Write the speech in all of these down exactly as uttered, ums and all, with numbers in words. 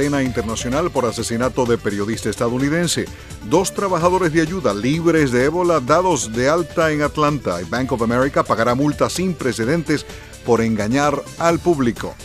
condena internacional por asesinato de periodista estadounidense. Dos trabajadores de ayuda libres de ébola dados de alta en Atlanta. Y Bank of America pagará multas sin precedentes por engañar al público.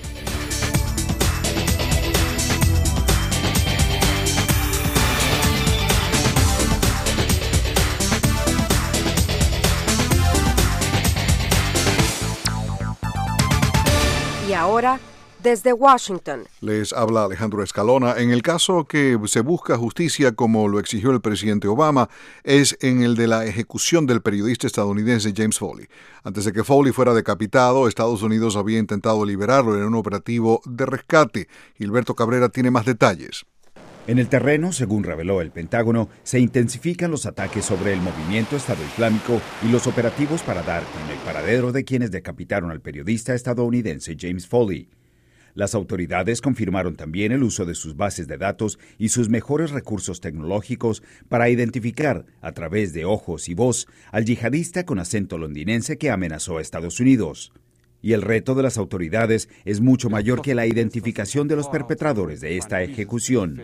Y ahora, desde Washington. Les habla Alejandro Escalona. En el caso que se busca justicia, como lo exigió el presidente Obama, es en el de la ejecución del periodista estadounidense James Foley. Antes de que Foley fuera decapitado, Estados Unidos había intentado liberarlo en un operativo de rescate. Gilberto Cabrera tiene más detalles. En el terreno, según reveló el Pentágono, se intensifican los ataques sobre el movimiento Estado Islámico y los operativos para dar con el paradero de quienes decapitaron al periodista estadounidense James Foley. Las autoridades confirmaron también el uso de sus bases de datos y sus mejores recursos tecnológicos para identificar, a través de ojos y voz, al yihadista con acento londinense que amenazó a Estados Unidos. Y el reto de las autoridades es mucho mayor que la identificación de los perpetradores de esta ejecución.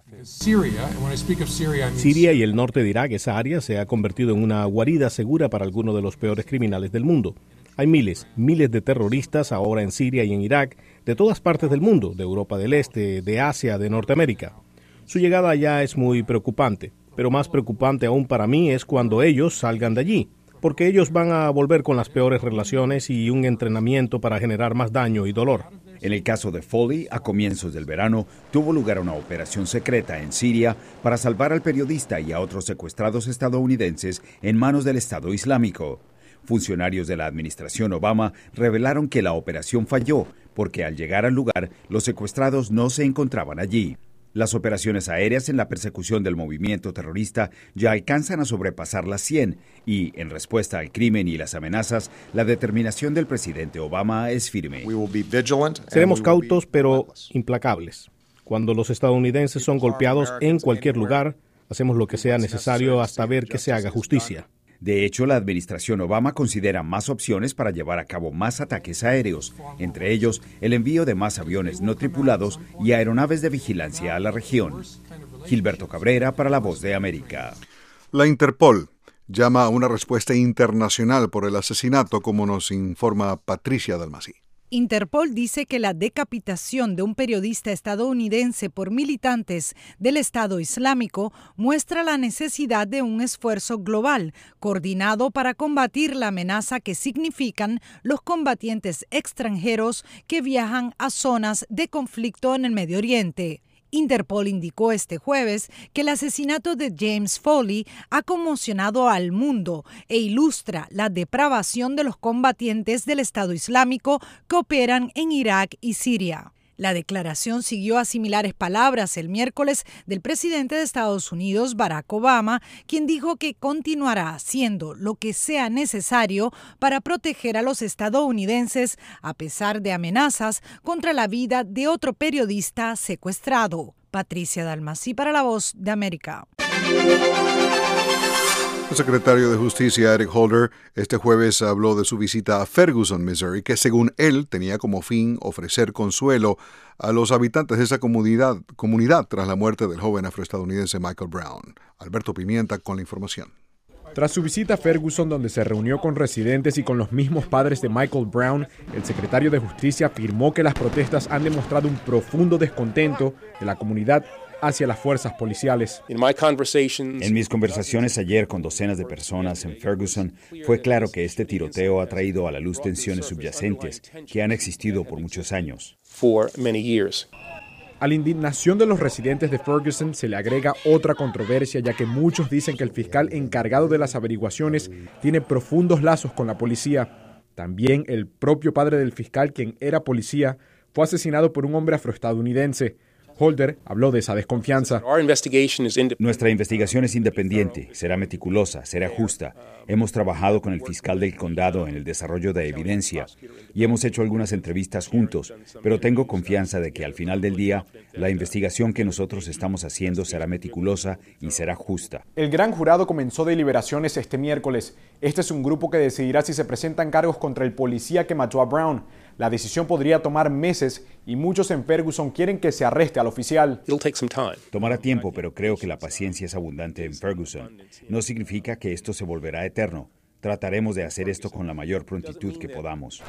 Siria y el norte de Irak, esa área, se ha convertido en una guarida segura para algunos de los peores criminales del mundo. Hay miles, miles de terroristas ahora en Siria y en Irak, de todas partes del mundo, de Europa del Este, de Asia, de Norteamérica. Su llegada allá es muy preocupante, pero más preocupante aún para mí es cuando ellos salgan de allí, porque ellos van a volver con las peores relaciones y un entrenamiento para generar más daño y dolor. En el caso de Foley, a comienzos del verano, tuvo lugar una operación secreta en Siria para salvar al periodista y a otros secuestrados estadounidenses en manos del Estado Islámico. Funcionarios de la administración Obama revelaron que la operación falló porque al llegar al lugar, los secuestrados no se encontraban allí. Las operaciones aéreas en la persecución del movimiento terrorista ya alcanzan a sobrepasar las cien y, en respuesta al crimen y las amenazas, la determinación del presidente Obama es firme. Seremos cautos pero implacables. Cuando los estadounidenses son golpeados en cualquier lugar, hacemos lo que sea necesario hasta ver que se haga justicia. De hecho, la administración Obama considera más opciones para llevar a cabo más ataques aéreos, entre ellos el envío de más aviones no tripulados y aeronaves de vigilancia a la región. Gilberto Cabrera para La Voz de América. La Interpol llama a una respuesta internacional por el asesinato, como nos informa Patricia Dalmasí. Interpol dice que la decapitación de un periodista estadounidense por militantes del Estado Islámico muestra la necesidad de un esfuerzo global, coordinado para combatir la amenaza que significan los combatientes extranjeros que viajan a zonas de conflicto en el Medio Oriente. Interpol indicó este jueves que el asesinato de James Foley ha conmocionado al mundo e ilustra la depravación de los combatientes del Estado Islámico que operan en Irak y Siria. La declaración siguió a similares palabras el miércoles del presidente de Estados Unidos, Barack Obama, quien dijo que continuará haciendo lo que sea necesario para proteger a los estadounidenses a pesar de amenazas contra la vida de otro periodista secuestrado. Patricia Dalmasí para La Voz de América. El secretario de Justicia, Eric Holder, este jueves habló de su visita a Ferguson, Missouri, que según él tenía como fin ofrecer consuelo a los habitantes de esa comunidad, comunidad tras la muerte del joven afroestadounidense Michael Brown. Alberto Pimienta con la información. Tras su visita a Ferguson, donde se reunió con residentes y con los mismos padres de Michael Brown, el secretario de Justicia afirmó que las protestas han demostrado un profundo descontento de la comunidad hacia las fuerzas policiales. En mis conversaciones ayer con docenas de personas en Ferguson, fue claro que este tiroteo ha traído a la luz tensiones subyacentes que han existido por muchos años. A la indignación de los residentes de Ferguson se le agrega otra controversia, ya que muchos dicen que el fiscal encargado de las averiguaciones tiene profundos lazos con la policía. También el propio padre del fiscal, quien era policía, fue asesinado por un hombre afroestadounidense. Holder habló de esa desconfianza. Nuestra investigación es independiente, será meticulosa, será justa. Hemos trabajado con el fiscal del condado en el desarrollo de evidencia y hemos hecho algunas entrevistas juntos, pero tengo confianza de que al final del día la investigación que nosotros estamos haciendo será meticulosa y será justa. El gran jurado comenzó deliberaciones este miércoles. Este es un grupo que decidirá si se presentan cargos contra el policía que mató a Brown. La decisión podría tomar meses y muchos en Ferguson quieren que se arreste al oficial. Tomará tiempo, pero creo que la paciencia es abundante en Ferguson. No significa que esto se volverá eterno. Trataremos de hacer esto con la mayor prontitud que podamos.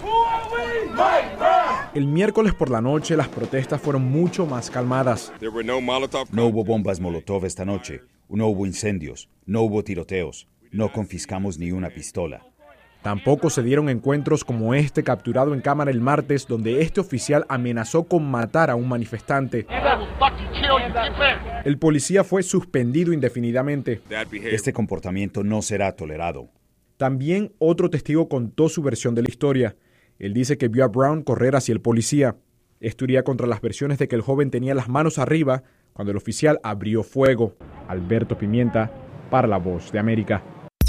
El miércoles por la noche las protestas fueron mucho más calmadas. No hubo bombas Molotov esta noche, no hubo incendios, no hubo tiroteos, no confiscamos ni una pistola. Tampoco se dieron encuentros como este capturado en cámara el martes, donde este oficial amenazó con matar a un manifestante. El policía fue suspendido indefinidamente. Este comportamiento no será tolerado. También otro testigo contó su versión de la historia. Él dice que vio a Brown correr hacia el policía. Esto iría contra las versiones de que el joven tenía las manos arriba cuando el oficial abrió fuego. Alberto Pimienta, para La Voz de América.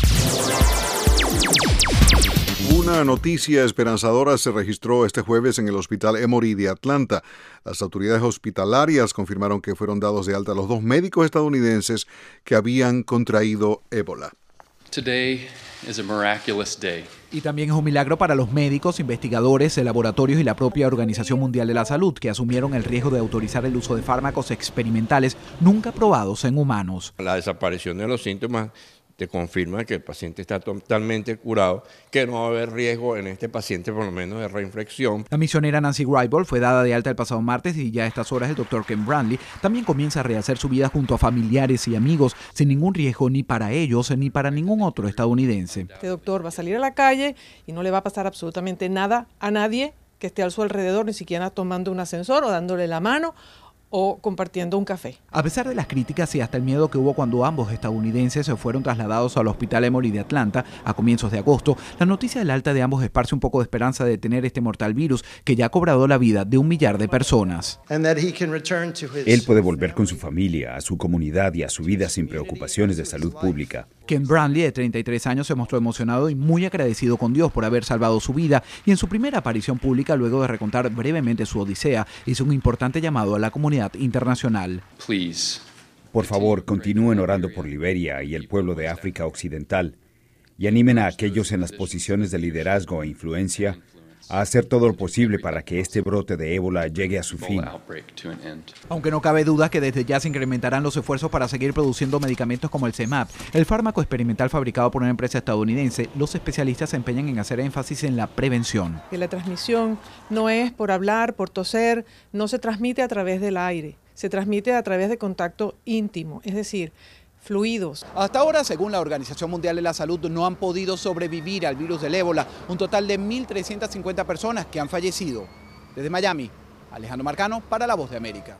Una noticia esperanzadora se registró este jueves en el Hospital Emory de Atlanta. Las autoridades hospitalarias confirmaron que fueron dados de alta los dos médicos estadounidenses que habían contraído ébola. Today is a miraculous day. Y también es un milagro para los médicos, investigadores, laboratorios y la propia Organización Mundial de la Salud, que asumieron el riesgo de autorizar el uso de fármacos experimentales nunca probados en humanos. La desaparición de los síntomas te confirma que el paciente está totalmente curado, que no va a haber riesgo en este paciente, por lo menos de reinfección. La misionera Nancy Griebel fue dada de alta el pasado martes y ya a estas horas el doctor Ken Brantley también comienza a rehacer su vida junto a familiares y amigos, sin ningún riesgo ni para ellos ni para ningún otro estadounidense. Este doctor va a salir a la calle y no le va a pasar absolutamente nada a nadie que esté a su alrededor, ni siquiera tomando un ascensor o dándole la mano o compartiendo un café. A pesar de las críticas y hasta el miedo que hubo cuando ambos estadounidenses se fueron trasladados al Hospital Emory de Atlanta a comienzos de agosto, la noticia del alta de ambos esparce un poco de esperanza de detener este mortal virus que ya ha cobrado la vida de un millar de personas. Él puede volver con su familia, a su comunidad y a su vida sin preocupaciones de salud pública. Ken Brantley, de treinta y tres años, se mostró emocionado y muy agradecido con Dios por haber salvado su vida, y en su primera aparición pública, luego de recontar brevemente su odisea, hizo un importante llamado a la comunidad internacional. Por favor, continúen orando por Liberia y el pueblo de África Occidental y animen a aquellos en las posiciones de liderazgo e influencia a hacer todo lo posible para que este brote de ébola llegue a su fin. Aunque no cabe duda que desde ya se incrementarán los esfuerzos para seguir produciendo medicamentos como el Cemap, el fármaco experimental fabricado por una empresa estadounidense, los especialistas se empeñan en hacer énfasis en la prevención. Que la transmisión no es por hablar, por toser, no se transmite a través del aire, se transmite a través de contacto íntimo, es decir, fluidos. Hasta ahora, según la Organización Mundial de la Salud, no han podido sobrevivir al virus del ébola un total de mil trescientas cincuenta personas que han fallecido. Desde Miami, Alejandro Marcano para La Voz de América.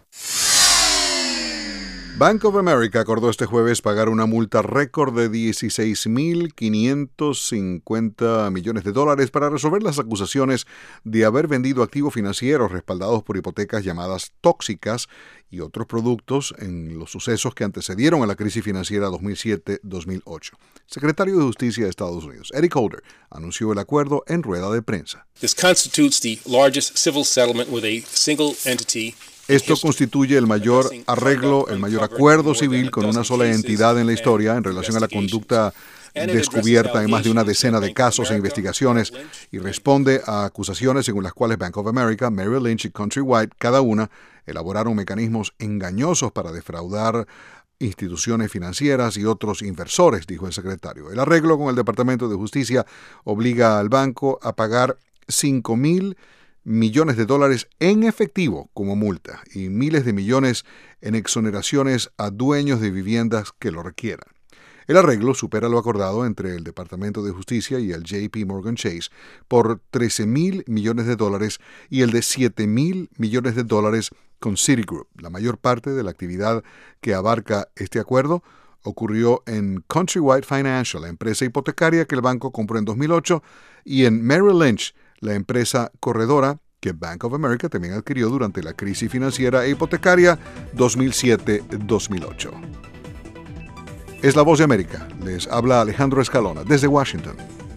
Bank of America acordó este jueves pagar una multa récord de dieciséis mil quinientos cincuenta millones de dólares para resolver las acusaciones de haber vendido activos financieros respaldados por hipotecas llamadas tóxicas y otros productos en los sucesos que antecedieron a la crisis financiera dos mil siete dos mil ocho. El secretario de Justicia de Estados Unidos, Eric Holder, anunció el acuerdo en rueda de prensa. This constitutes the largest civil settlement with a single entity. Esto constituye el mayor arreglo, el mayor acuerdo civil con una sola entidad en la historia en relación a la conducta descubierta en más de una decena de casos e investigaciones y responde a acusaciones según las cuales Bank of America, Merrill Lynch y Countrywide, cada una, elaboraron mecanismos engañosos para defraudar instituciones financieras y otros inversores, dijo el secretario. El arreglo con el Departamento de Justicia obliga al banco a pagar cinco mil millones de dólares en efectivo como multa y miles de millones en exoneraciones a dueños de viviendas que lo requieran. El arreglo supera lo acordado entre el Departamento de Justicia y el J P Morgan Chase por trece mil millones de dólares y el de siete mil millones de dólares con Citigroup. La mayor parte de la actividad que abarca este acuerdo ocurrió en Countrywide Financial, la empresa hipotecaria que el banco compró en dos mil ocho, y en Merrill Lynch, la empresa corredora que Bank of America también adquirió durante la crisis financiera e hipotecaria dos mil siete dos mil ocho. Es La Voz de América. Les habla Alejandro Escalona desde Washington.